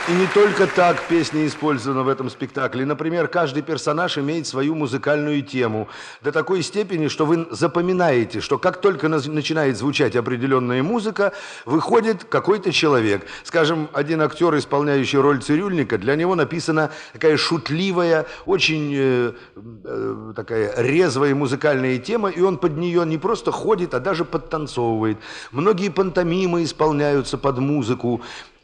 И не только так песня использована в этом спектакле. Например, каждый персонаж имеет свою музыкальную тему до такой степени, что вы запоминаете, что как только начинает звучать определенная музыка, выходит какой-то человек. Скажем, один актер, исполняющий роль цирюльника, для него написана такая шутливая, очень такая резвая музыкальная тема, и он под нее не просто ходит, а даже подтанцовывает. Многие пантомимы исполняются под музыку.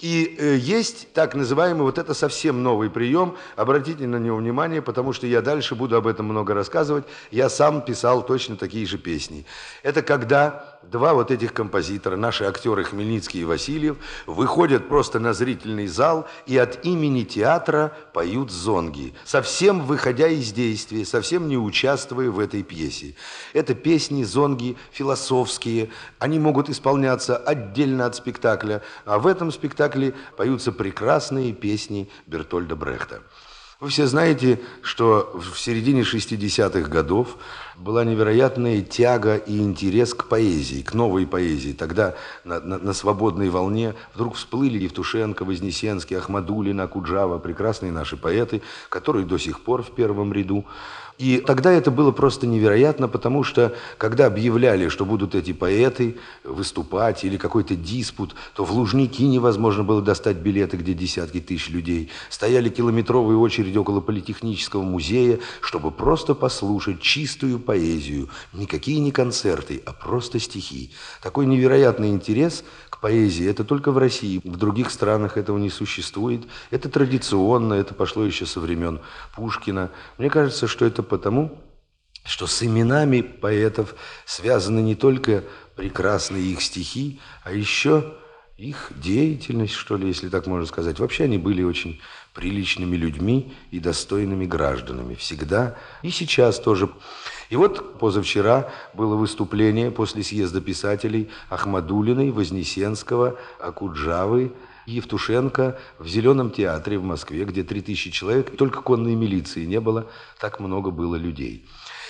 И есть так называемый, вот это совсем новый прием, обратите на него внимание, потому что я дальше буду об этом много рассказывать. Я сам писал точно такие же песни. Это когда два вот этих композитора, наши актеры Хмельницкий и Васильев, выходят просто на зрительный зал и от имени театра поют зонги, совсем выходя из действия, совсем не участвуя в этой пьесе. Это песни, зонги философские, они могут исполняться отдельно от спектакля, а в этом спектакле поются прекрасные песни Бертольда Брехта. Вы все знаете, что в середине 60-х годов была невероятная тяга и интерес к поэзии, к новой поэзии. Тогда на свободной волне вдруг всплыли Евтушенко, Вознесенский, Ахмадуллин, Акуджава, прекрасные наши поэты, которые до сих пор в первом ряду. И тогда это было просто невероятно, потому что, когда объявляли, что будут эти поэты выступать или какой-то диспут, то в Лужники невозможно было достать билеты, где десятки тысяч людей. Стояли километровые очереди около Политехнического музея, чтобы просто послушать чистую поэзию. Никакие не концерты, а просто стихи. Такой невероятный интерес к поэзии, это только в России. В других странах этого не существует. Это традиционно, это пошло еще со времен Пушкина. Мне кажется, что это потому, что с именами поэтов связаны не только прекрасные их стихи, а еще их деятельность, что ли, если так можно сказать. Вообще они были очень приличными людьми и достойными гражданами. Всегда. И сейчас тоже. И вот позавчера было выступление после съезда писателей Ахмадуллиной, Вознесенского, Акуджавы, Евтушенко в Зеленом театре в Москве, где 3000 человек, только конной милиции не было, так много было людей.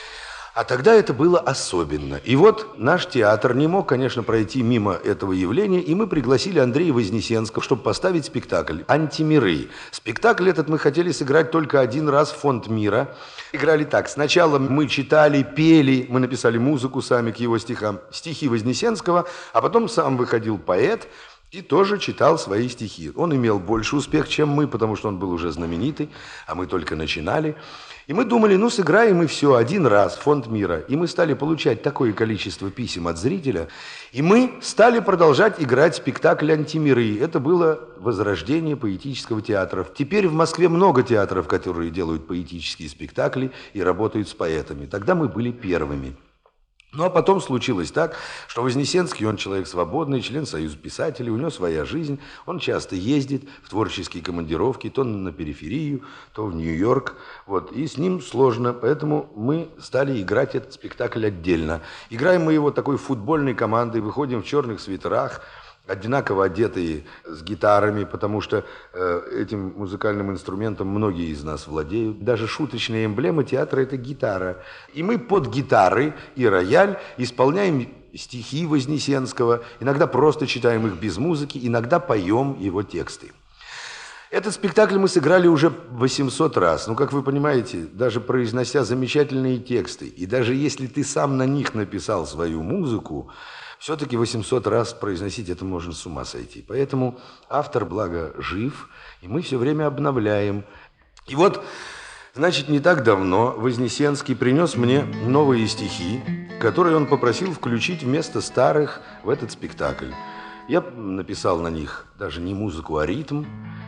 А тогда это было особенно. И вот наш театр не мог, конечно, пройти мимо этого явления, и мы пригласили Андрея Вознесенского, чтобы поставить спектакль «Антимиры». Спектакль этот мы хотели сыграть только один раз в Фонд мира. Играли так. Сначала мы читали, пели, мы написали музыку сами к его стихам, стихи Вознесенского, а потом сам выходил поэт и тоже читал свои стихи. Он имел больше успех, чем мы, потому что он был уже знаменитый, а мы только начинали. И мы думали, ну, сыграем и все, один раз, Фонд мира. И мы стали получать такое количество писем от зрителя, и мы стали продолжать играть спектакль «Антимиры». Это было возрождение поэтического театра. Теперь в Москве много театров, которые делают поэтические спектакли и работают с поэтами. Тогда мы были первыми. Ну, а потом случилось так, что Вознесенский, он человек свободный, член Союза писателей, у него своя жизнь, он часто ездит в творческие командировки, то на периферию, то в Нью-Йорк, вот, и с ним сложно, поэтому мы стали играть этот спектакль отдельно. Играем мы его такой футбольной командой, выходим в черных свитерах, одинаково одетые с гитарами, потому что этим музыкальным инструментом многие из нас владеют. Даже шуточная эмблема театра – это гитара. И мы под гитары и рояль исполняем стихи Вознесенского, иногда просто читаем их без музыки, иногда поем его тексты. Этот спектакль мы сыграли уже 800 раз. Ну, как вы понимаете, даже произнося замечательные тексты, и даже если ты сам на них написал свою музыку, все-таки 800 раз произносить это можно с ума сойти. Поэтому автор, благо, жив, и мы все время обновляем. И вот, значит, не так давно Вознесенский принес мне новые стихи, которые он попросил включить вместо старых в этот спектакль. Я написал на них даже не музыку, а ритм.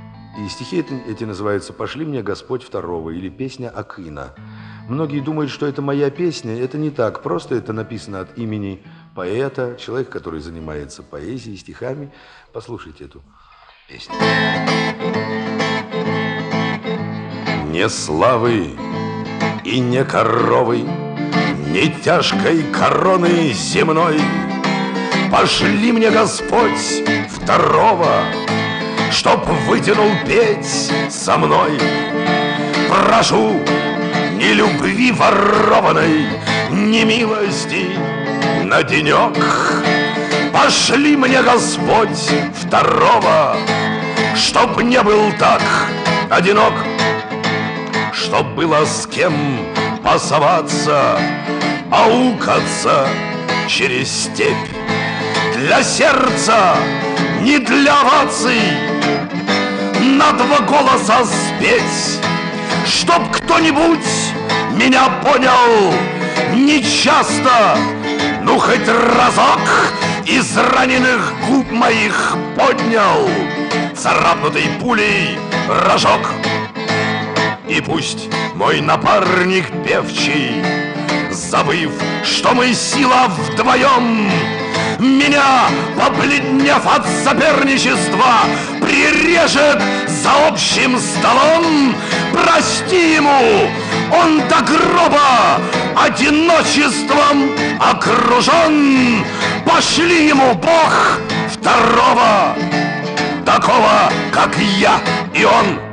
И стихи эти называются «Пошли мне Господь второго» или «Песня Акына». Многие думают, что это моя песня. Это не так. Просто это написано от имени поэта, человека, который занимается поэзией, стихами. Послушайте эту песню. Не славы и не коровы, не тяжкой короны земной, пошли мне Господь второго, чтоб вытянул петь со мной. Прошу, ни любви ворованной, ни милости на денек, пошли мне Господь второго, чтоб не был так одинок, чтоб было с кем пасоваться, аукаться через степь. Для сердца, не для оваций, на два голоса спеть, чтоб кто-нибудь меня понял не часто, ну хоть разок из раненых губ моих поднял царапнутый пулей рожок. И пусть мой напарник певчий, забыв, что мы сила вдвоем, меня, побледнев от соперничества, прирежет за общим столом. Прости ему, он до гроба одиночеством окружен. Пошли ему, Бог, второго, такого, как я и он.